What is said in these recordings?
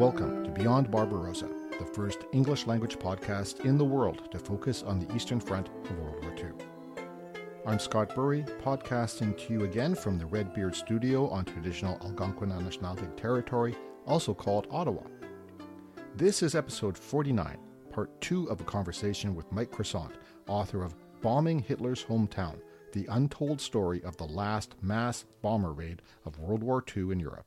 Welcome to Beyond Barbarossa, the first English language podcast in the world to focus on the Eastern Front of World War II. I'm Scott Burry, podcasting to you again from the Redbeard Studio on traditional Algonquin Anishinaabeg territory, also called Ottawa. This is episode 49, part 2 of a conversation with Mike Crisant, author of Bombing Hitler's Hometown, the untold story of the last mass bomber raid of World War II in Europe.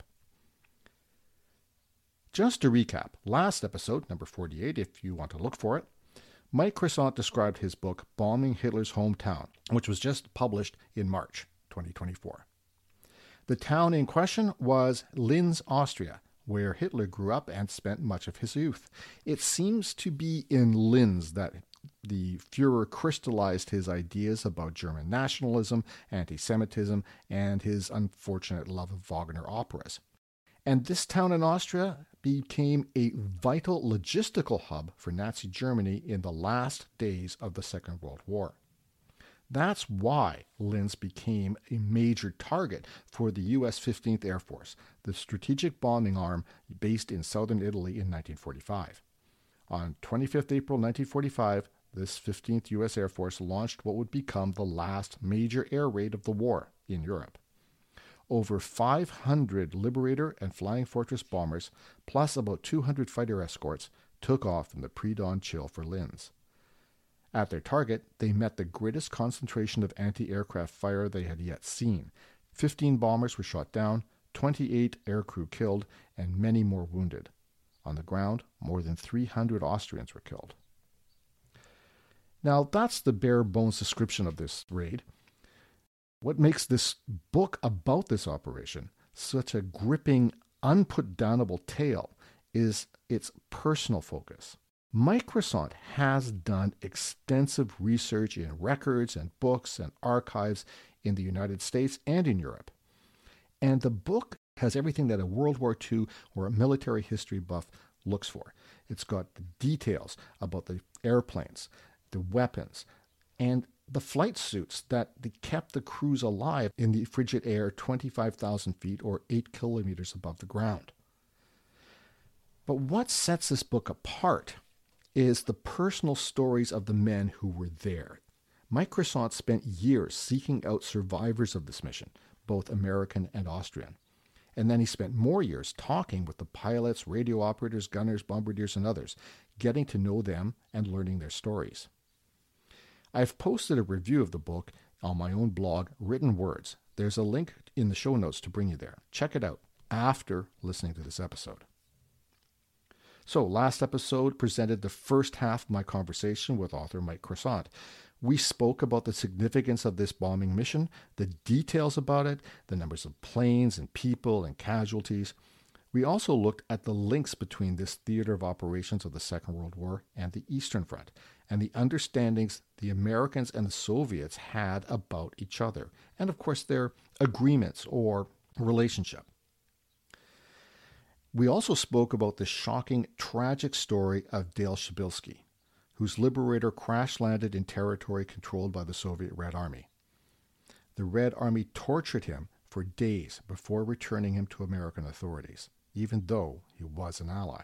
Just to recap, last episode, number 48, if you want to look for it, Mike Crisant described his book, Bombing Hitler's Hometown, which was just published in March 2024. The town in question was Linz, Austria, where Hitler grew up and spent much of his youth. It seems to be in Linz that the Fuhrer crystallized his ideas about German nationalism, anti-Semitism, and his unfortunate love of Wagner operas. And this town in Austria became a vital logistical hub for Nazi Germany in the last days of the Second World War. That's why Linz became a major target for the U.S. 15th Air Force, the strategic bombing arm based in southern Italy in 1945. On 25th April 1945, this 15th U.S. Air Force launched what would become the last major air raid of the war in Europe. Over 500 Liberator and Flying Fortress bombers, plus about 200 fighter escorts, took off in the pre-dawn chill for Linz. At their target, they met the greatest concentration of anti-aircraft fire they had yet seen. 15 bombers were shot down, 28 aircrew killed, and many more wounded. On the ground, more than 300 Austrians were killed. Now, that's the bare-bones description of this raid. What makes this book about this operation such a gripping, unputdownable tale is its personal focus. Mike Crisant has done extensive research in records and books and archives in the United States and in Europe. And the book has everything that a World War II or a military history buff looks for. It's got the details about the airplanes, the weapons, and the flight suits that kept the crews alive in the frigid air 25,000 feet or 8 kilometers above the ground. But what sets this book apart is the personal stories of the men who were there. Mike Crisant spent years seeking out survivors of this mission, both American and Austrian. And then he spent more years talking with the pilots, radio operators, gunners, bombardiers, and others, getting to know them and learning their stories. I've posted a review of the book on my own blog, Written Words. There's a link in the show notes to bring you there. Check it out after listening to this episode. So, last episode presented the first half of my conversation with author Mike Crisant. We spoke about the significance of this bombing mission, the details about it, the numbers of planes and people and casualties. We also looked at the links between this theater of operations of the Second World War and the Eastern Front, and the understandings the Americans and the Soviets had about each other, and of course their agreements or relationship. We also spoke about the shocking, tragic story of Dale Przybylski, whose Liberator crash-landed in territory controlled by the Soviet Red Army. The Red Army tortured him for days before returning him to American authorities, even though he was an ally.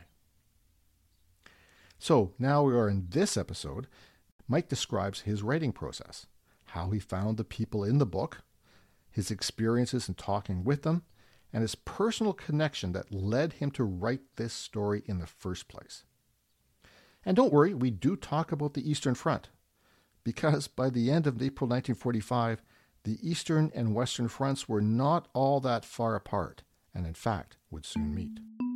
So now we are in this episode. Mike describes his writing process, how he found the people in the book, his experiences in talking with them, and his personal connection that led him to write this story in the first place. And don't worry, we do talk about the Eastern Front, because by the end of April 1945, the Eastern and Western fronts were not all that far apart, and in fact would soon meet.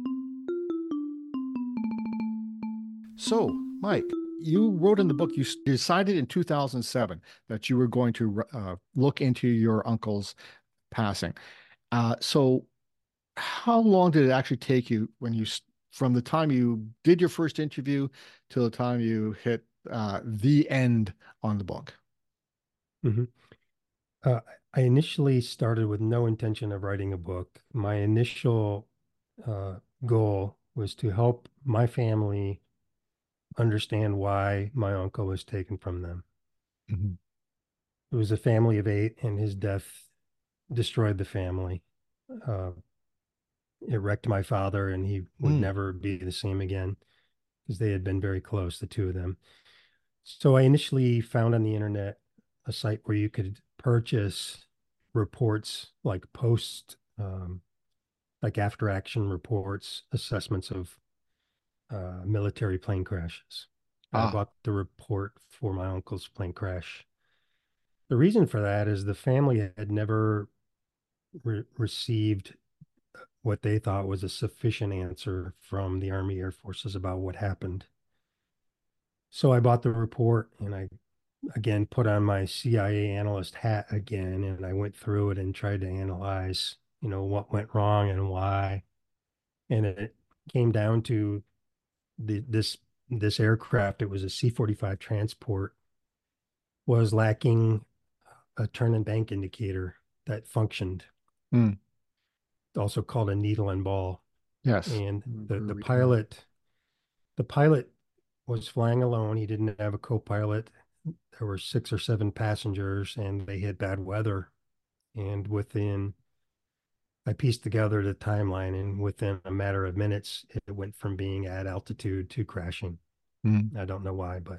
So, Mike, you wrote in the book, you decided in 2007 that you were going to look into your uncle's passing. So how long did it actually take you from the time you did your first interview till the time you hit the end on the book? Mm-hmm. I initially started with no intention of writing a book. My initial goal was to help my family understand why my uncle was taken from them. Mm-hmm. It was a family of 8, and his death destroyed the family. it wrecked my father, and he would Mm. never be the same again because they had been very close, the two of them. So I initially found on the internet a site where you could purchase reports like like after action reports, assessments of military plane crashes. I Ah. bought the report for my uncle's plane crash. The reason for that is the family had never received what they thought was a sufficient answer from the Army Air Forces about what happened. So I bought the report and I again put on my CIA analyst hat again and I went through it and tried to analyze, what went wrong and why. And it came down to this aircraft, it was a C-45 transport, was lacking a turn and bank indicator that functioned, Mm. also called a needle and ball. Yes. And I the remember the reading that. pilot was flying alone. He didn't have a co-pilot. There were 6 or 7 passengers, and they had bad weather. And I pieced together the timeline, and within a matter of minutes, it went from being at altitude to crashing. Mm. I don't know why, but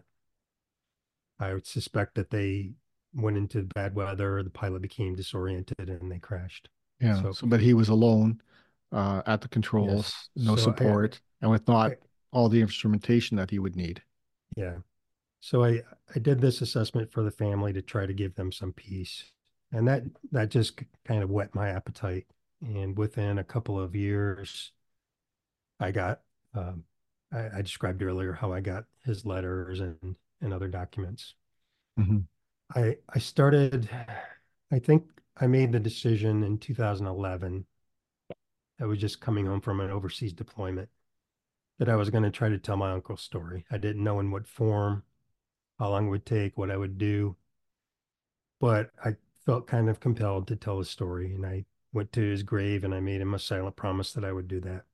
I would suspect that they went into bad weather, the pilot became disoriented, and they crashed. Yeah. So, So, but he was alone at the yes. controls, no So support, and with not I all the instrumentation that he would need. yeah. So I did this assessment for the family to try to give them some peace. And that just kind of whet my appetite. And within a couple of years, I got um, I described earlier how I got his letters and other documents. Hmm. I started, I think I made the decision in 2011. I was just coming home from an overseas deployment that I was going to try to tell my uncle's story. I didn't know in what form, how long it would take, what I would do, but I felt kind of compelled to tell the story. And I went to his grave and I made him a silent promise that I would do that.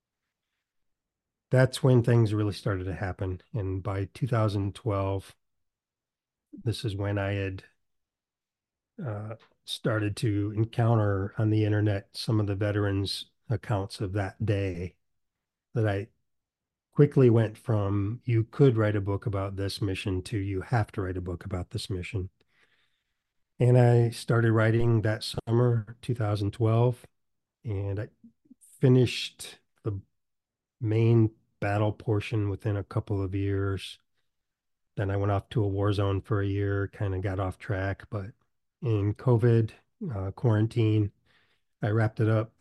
That's when things really started to happen. And by 2012, this is when I had uh, started to encounter on the internet some of the veterans' accounts of that day that I quickly went from you could write a book about this mission to you have to write a book about this mission. And I started writing that summer, 2012, and I finished the main battle portion within a couple of years. Then I went off to a war zone for a year, kind of got off track. But in COVID quarantine, I wrapped it up.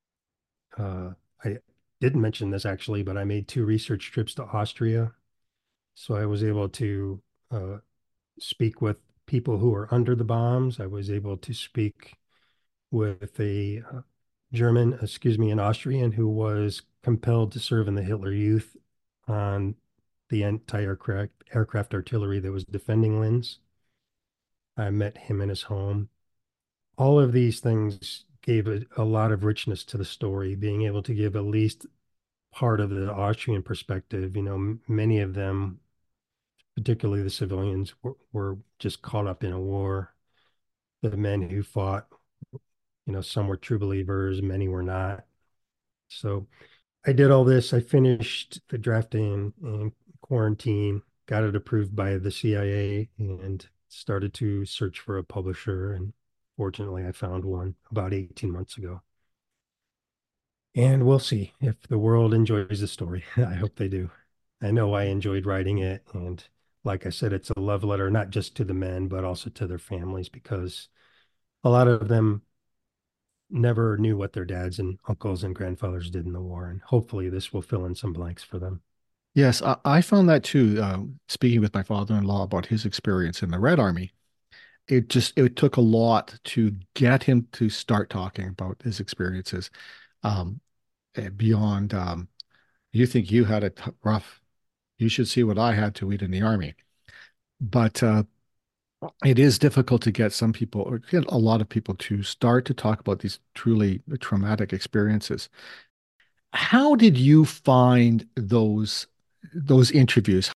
I didn't mention this actually, but I made 2 research trips to Austria. So I was able to uh, speak with people who were under the bombs. I was able to speak with a an Austrian who was compelled to serve in the Hitler Youth on the anti-aircraft artillery that was defending Linz. I met him in his home. All of these things gave a lot of richness to the story, being able to give at least part of the Austrian perspective. Many of them, particularly the civilians, were just caught up in a war. The men who fought, some were true believers, many were not. So I did all this. I finished the drafting in quarantine, got it approved by the CIA, and started to search for a publisher. And fortunately, I found one about 18 months ago. And we'll see if the world enjoys the story. I hope they do. I know I enjoyed writing it. And like I said, it's a love letter, not just to the men, but also to their families, because a lot of them never knew what their dads and uncles and grandfathers did in the war. And hopefully, this will fill in some blanks for them. Yes, I found that too. Speaking with my father-in-law about his experience in the Red Army, it took a lot to get him to start talking about his experiences. Um, beyond you think you had it rough, you should see what I had to eat in the Army. But it is difficult to get some people, or get a lot of people, to start to talk about these truly traumatic experiences. How did you find those interviews?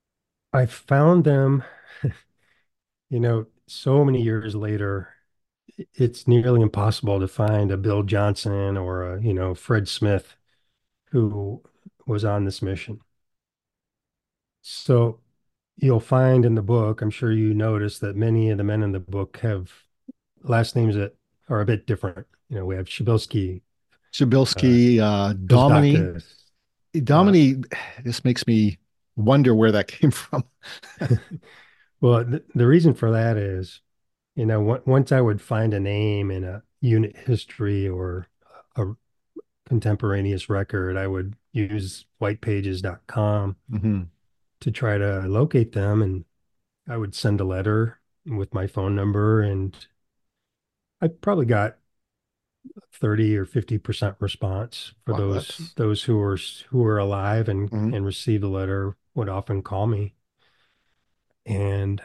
I found them, so many years later. it's nearly impossible to find a Bill Johnson or a Fred Smith who was on this mission. So you'll find in the book, I'm sure you notice that many of the men in the book have last names that are a bit different. We have Shabilsky, uh, Shabilsky, Dominy. Kozdakis. Uh, Dominy, this makes me wonder where that came from. well, the reason for that is, once I would find a name in a unit history or a contemporaneous record, I would use whitepages.com Mm-hmm. to try to locate them. And I would send a letter with my phone number, and I probably got 30 or 50% response for Wow, those that's. those who were alive and Mhm. and received the letter would often call me, and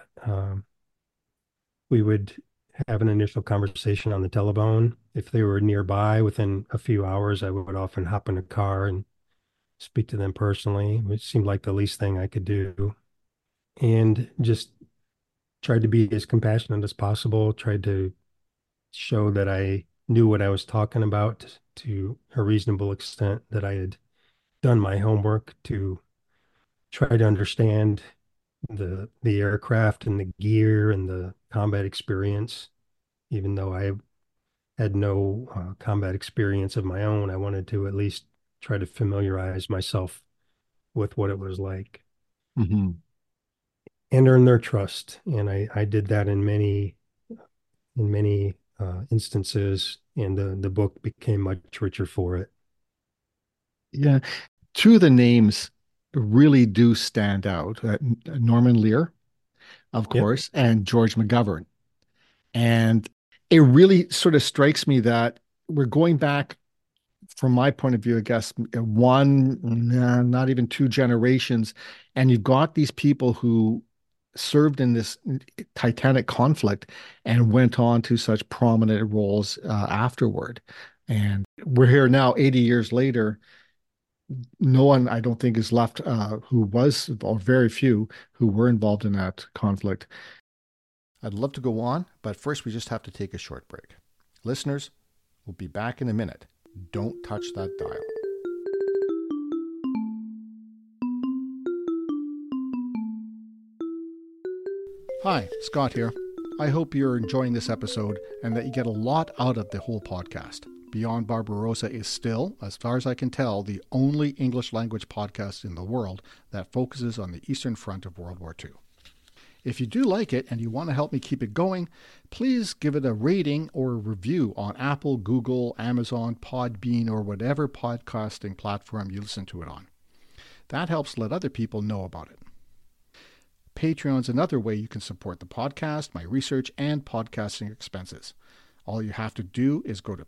we would have an initial conversation on the telephone. If they were nearby within a few hours, I would often hop in a car and speak to them personally, which seemed like the least thing I could do. And just tried to be as compassionate as possible, tried to show that I knew what I was talking about to a reasonable extent, that I had done my homework to try to understand the aircraft and the gear and the combat experience. Even though I had no combat experience of my own, I wanted to at least try to familiarize myself with what it was like Mhm. and earn their trust. And I did that in many instances, and the book became much richer for it. Yeah, two of the names really do stand out. Norman Lear, of Yep. course, and George McGovern. And it really sort of strikes me that we're going back, from my point of view, I guess, one, not even two generations. And you've got these people who served in this titanic conflict and went on to such prominent roles afterward. And we're here now, 80 years later. No one, I don't think, is left who was, or very few, who were involved in that conflict. I'd love to go on, but first we just have to take a short break. Listeners, we'll be back in a minute. Don't touch that dial. Hi, Scott here. I hope you're enjoying this episode and that you get a lot out of the whole podcast. Beyond Barbarossa is still, as far as I can tell, the only English language podcast in the world that focuses on the Eastern Front of World War II. If you do like it and you want to help me keep it going, please give it a rating or a review on Apple, Google, Amazon, Podbean, or whatever podcasting platform you listen to it on. That helps let other people know about it. Patreon's another way you can support the podcast, my research, and podcasting expenses. All you have to do is go to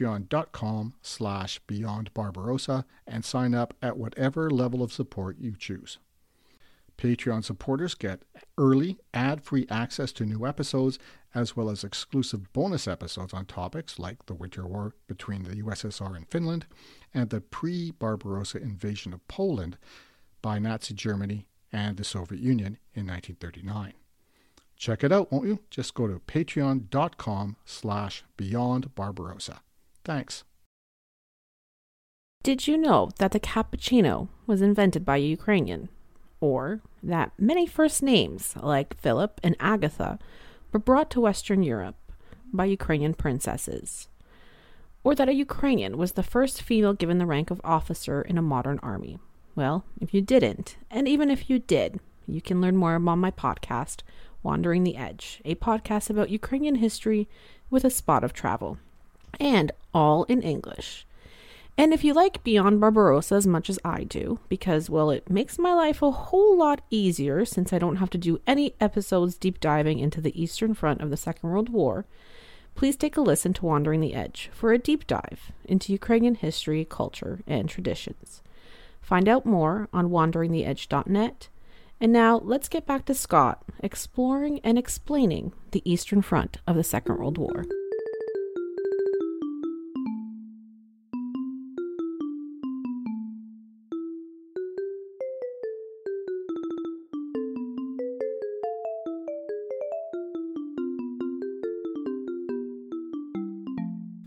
patreon.com/beyondbarbarossa and sign up at whatever level of support you choose. Patreon supporters get early, ad-free access to new episodes, as well as exclusive bonus episodes on topics like the Winter War between the USSR and Finland and the pre-Barbarossa invasion of Poland by Nazi Germany and the Soviet Union in 1939. Check it out, won't you? Just go to patreon.com/beyondbarbarossa. Thanks. Did you know that the cappuccino was invented by a Ukrainian? Or that many first names, like Philip and Agatha, were brought to Western Europe by Ukrainian princesses? Or that a Ukrainian was the first female given the rank of officer in a modern army? Well, if you didn't, and even if you did, you can learn more on my podcast, Wandering the Edge, a podcast about Ukrainian history with a spot of travel. And all in English. And if you like Beyond Barbarossa as much as I do, because, well, it makes my life a whole lot easier since I don't have to do any episodes deep diving into the Eastern Front of the Second World War, please take a listen to Wandering the Edge for a deep dive into Ukrainian history, culture, and traditions. Find out more on wanderingtheedge.net. And now let's get back to Scott exploring and explaining the Eastern Front of the Second World War.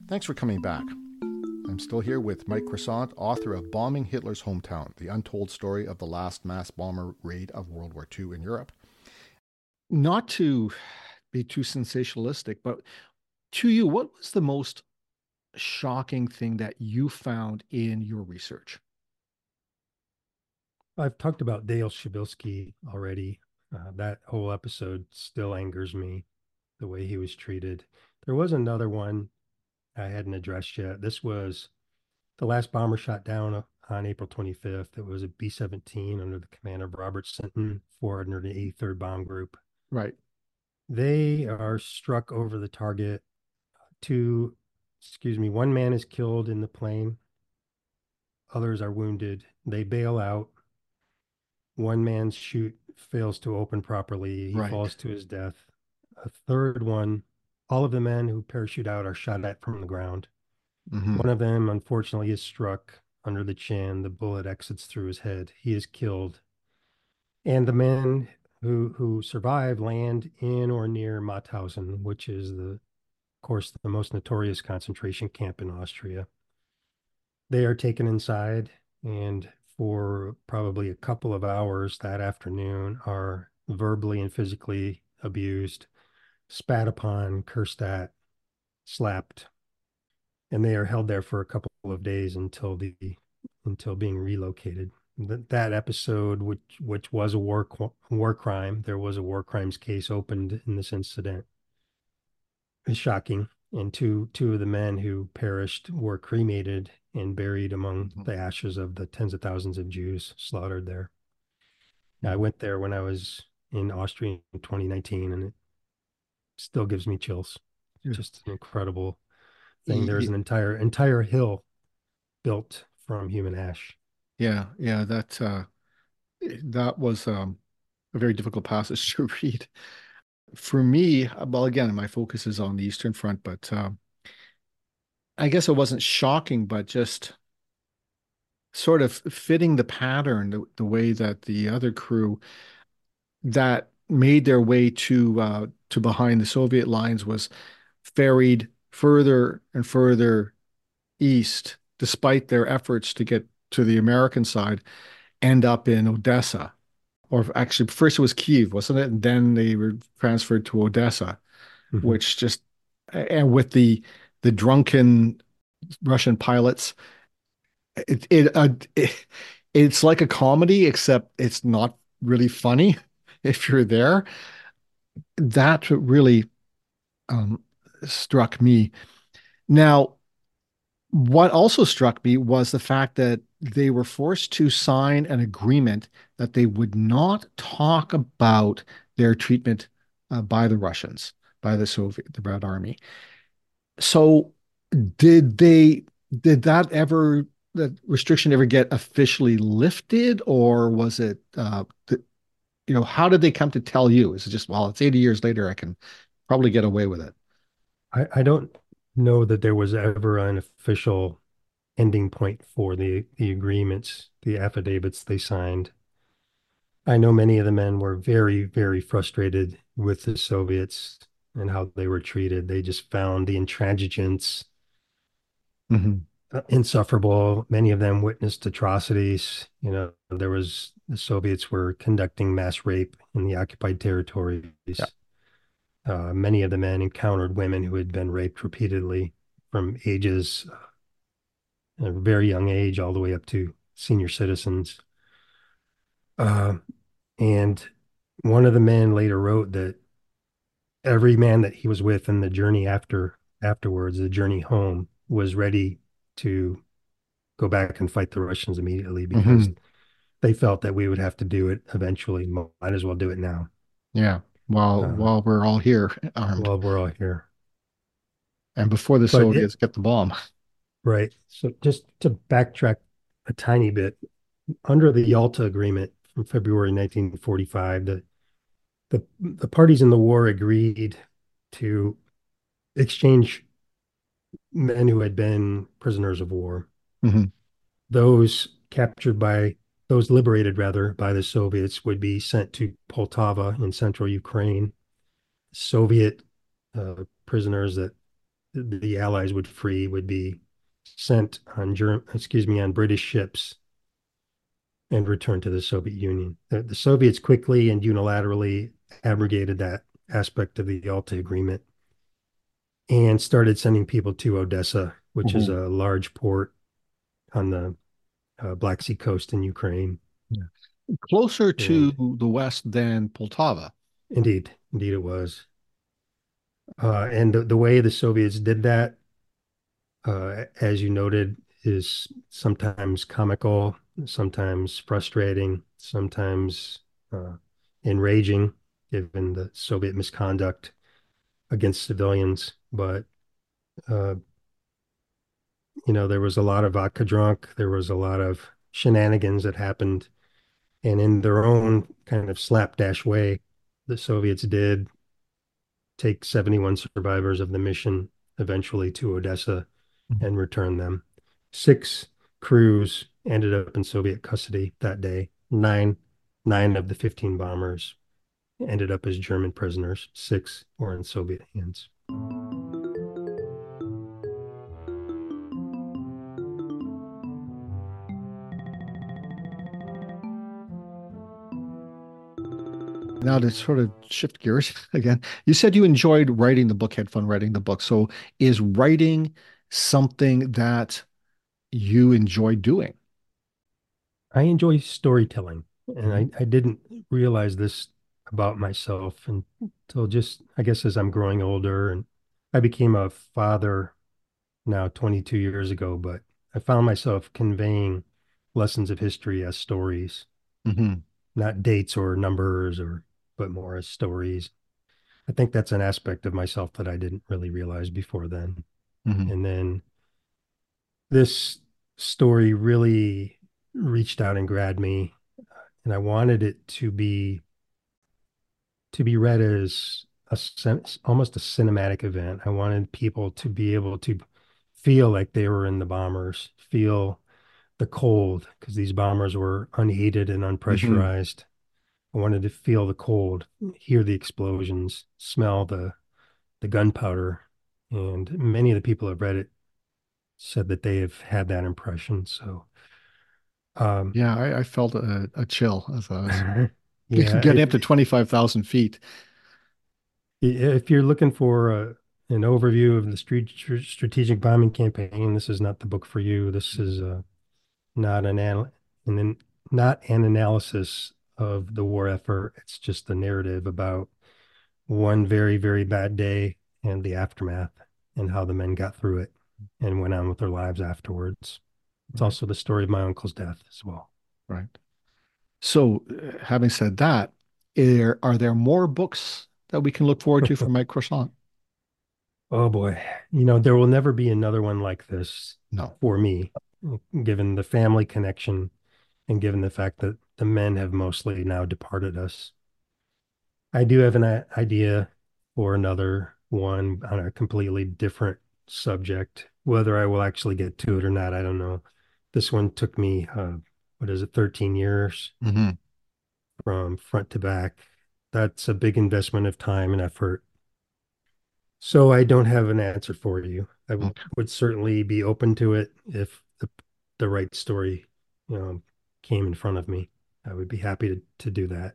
Thanks for coming back. I'm still here with Mike Crisant, author of Bombing Hitler's Hometown, the untold story of the last mass bomber raid of World War II in Europe. Not to be too sensationalistic, but to you, what was the most shocking thing that you found in your research? I've talked about Dale Shabilsky already. That whole episode still angers me, the way he was treated. There was another one I hadn't addressed yet. This was the last bomber shot down on April 25th. It was a B-17 under the command of Robert Sinton, 483rd Bomb Group. Right. They are struck over the target. One man is killed in the plane. Others are wounded. They bail out. One man's chute fails to open properly. He falls to his death. A third one, all of the men who parachute out are shot at from the ground. Mm-hmm. One of them, unfortunately, is struck under the chin. The bullet exits through his head. He is killed. And the men who survive land in or near Mauthausen, which is, of course, the most notorious concentration camp in Austria. They are taken inside and for probably a couple of hours that afternoon are verbally and physically abused, spat upon, cursed at, slapped, and they are held there for a couple of days until being relocated. That episode, which was a war crime, there was a war crimes case opened in this incident, is shocking. And two of the men who perished were cremated and buried among the ashes of the tens of thousands of Jews slaughtered there. I went there when I was in Austria in 2019, and it still gives me chills. Just an incredible thing. There's an entire hill built from human ash. Yeah, that was a very difficult passage to read. For me, well, again, my focus is on the Eastern Front, but I guess it wasn't shocking, but just sort of fitting the pattern, the way that the other crew that made their way to behind the Soviet lines was ferried further and further east, despite their efforts to get to the American side, end up in Odessa. Or actually, first it was Kyiv, wasn't it? And then they were transferred to Odessa, which just, and with the drunken Russian pilots, it's like a comedy, except it's not really funny if you're there. That really struck me. Now, what also struck me was the fact that they were forced to sign an agreement that they would not talk about their treatment by the Russians, by the Red Army. So did that restriction ever get officially lifted, or was it, how did they come to tell you? Is it just, well, it's 80 years later, I can probably get away with it? I don't know that there was ever an official ending point for the agreements, the affidavits they signed. I know many of the men were very, very frustrated with the Soviets and how they were treated. They just found the intransigence insufferable. Many of them witnessed atrocities. The Soviets were conducting mass rape in the occupied territories. Yeah. Many of the men encountered women who had been raped repeatedly from ages, a very young age, all the way up to senior citizens. And one of the men later wrote that every man that he was with in the journey afterwards, the journey home, was ready to go back and fight the Russians immediately because they felt that we would have to do it eventually. Might as well do it now. Yeah. While we're all here armed. While we're all here. And before the Soviets get the bomb. Right. So just to backtrack a tiny bit, under the Yalta Agreement from February 1945, the parties in the war agreed to exchange men who had been prisoners of war. Those liberated by the Soviets would be sent to Poltava in central Ukraine. Soviet prisoners that the Allies would free would be sent on on British ships and returned to the Soviet Union. The Soviets quickly and unilaterally abrogated that aspect of the Yalta Agreement and started sending people to Odessa, which is a large port on the Black Sea coast in Ukraine. Yeah. Closer to the west than Poltava. Indeed it was. And the way the Soviets did that, as you noted, is sometimes comical, sometimes frustrating, sometimes enraging, given the Soviet misconduct against civilians. But there was a lot of vodka drunk. There was a lot of shenanigans that happened. And in their own kind of slapdash way, the Soviets did take 71 survivors of the mission eventually to Odessa and return them. 6 crews ended up in Soviet custody that day. Nine of the 15 bombers ended up as German prisoners. 6 were in Soviet hands. Now to sort of shift gears again, you said you enjoyed writing the book, had fun writing the book. So is writing something that you enjoy doing? I enjoy storytelling, and I didn't realize this about myself until just, I guess, as I'm growing older. And I became a father now 22 years ago, but I found myself conveying lessons of history as stories, not dates or numbers, but more as stories. I think that's an aspect of myself that I didn't really realize before then. And then this story really reached out and grabbed me, and I wanted it to be read as almost a cinematic event. I wanted people to be able to feel like they were in the bombers, feel the cold, because these bombers were unheated and unpressurized. I wanted to feel the cold, hear the explosions, smell the gunpowder. And many of the people who have read it said that they have had that impression. So, yeah, I felt a chill as I was yeah, getting up to 25,000 feet. If you're looking for an overview of the strategic bombing campaign, this is not the book for you. This is not not an analysis of the war effort. It's just a narrative about one very, very bad day and the aftermath and how the men got through it and went on with their lives afterwards. It's also the story of my uncle's death as well. Right. So, having said that, are there more books that we can look forward to from Mike Crisant? Oh boy, there will never be another one like this. No. For me, given the family connection and given the fact that the men have mostly now departed us. I do have an idea for another one on a completely different subject. Whether I will actually get to it or not, I don't know. This one took me, 13 years from front to back. That's a big investment of time and effort. So I don't have an answer for you. I would certainly be open to it if the right story, came in front of me. I would be happy to do that.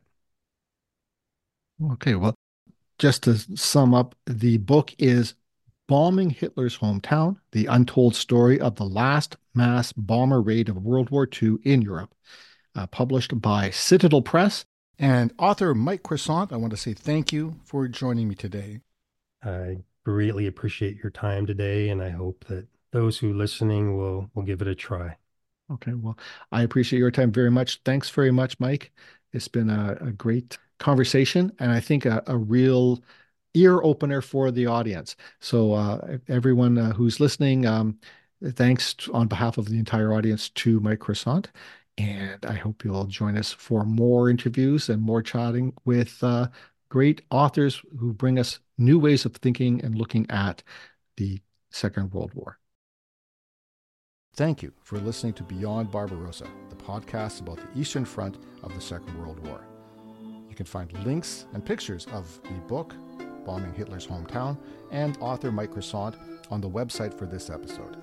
Okay, well, just to sum up, the book is Bombing Hitler's Hometown, the untold story of the last mass bomber raid of World War II in Europe, published by Citadel Press. And author Mike Crisant, I want to say thank you for joining me today. I greatly appreciate your time today, and I hope that those who are listening will give it a try. Okay, well, I appreciate your time very much. Thanks very much, Mike. It's been a great conversation, and I think a real ear opener for the audience. So everyone who's listening, thanks on behalf of the entire audience to Mike Crisant. And I hope you'll join us for more interviews and more chatting with great authors who bring us new ways of thinking and looking at the Second World War. Thank you for listening to Beyond Barbarossa, the podcast about the Eastern Front of the Second World War. You can find links and pictures of the book, Bombing Hitler's Hometown, and author Mike Crisant on the website for this episode,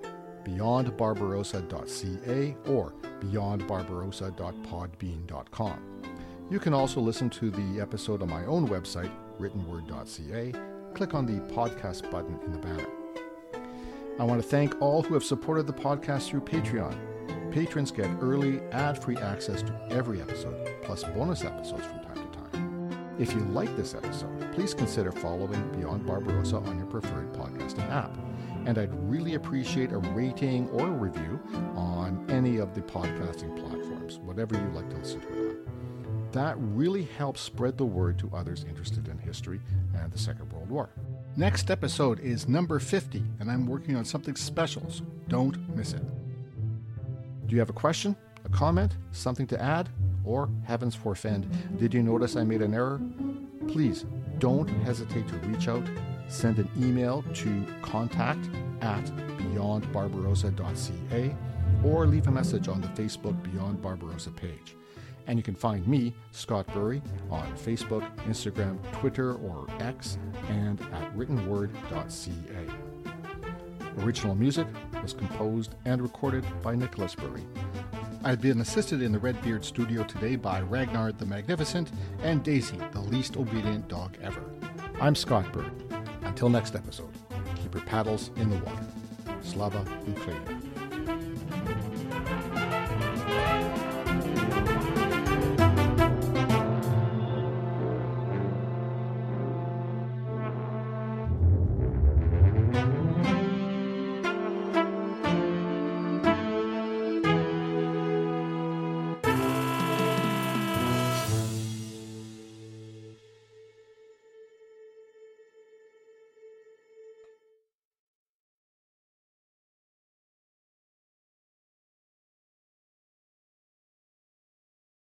beyondbarbarossa.ca or beyondbarbarossa.podbean.com. You can also listen to the episode on my own website, writtenword.ca. Click on the podcast button in the banner. I want to thank all who have supported the podcast through Patreon. Patrons get early, ad-free access to every episode, plus bonus episodes from time to time. If you like this episode, please consider following Beyond Barbarossa on your preferred podcasting app. And I'd really appreciate a rating or a review on any of the podcasting platforms, whatever you like to listen to it on. That really helps spread the word to others interested in history and the Second World War. Next episode is number 50, and I'm working on something special, so don't miss it. Do you have a question, a comment, something to add? Or, heavens forfend, did you notice I made an error? Please don't hesitate to reach out. Send an email to contact@beyondbarbarossa.ca or leave a message on the Facebook Beyond Barbarossa page. And you can find me, Scott Bury, on Facebook, Instagram, Twitter, or X, and at writtenword.ca. Original music was composed and recorded by Nicholas Bury. I've been assisted in the Redbeard studio today by Ragnar the Magnificent and Daisy, the least obedient dog ever. I'm Scott Bury. Until next episode, keep your paddles in the water. Slava Ukraini.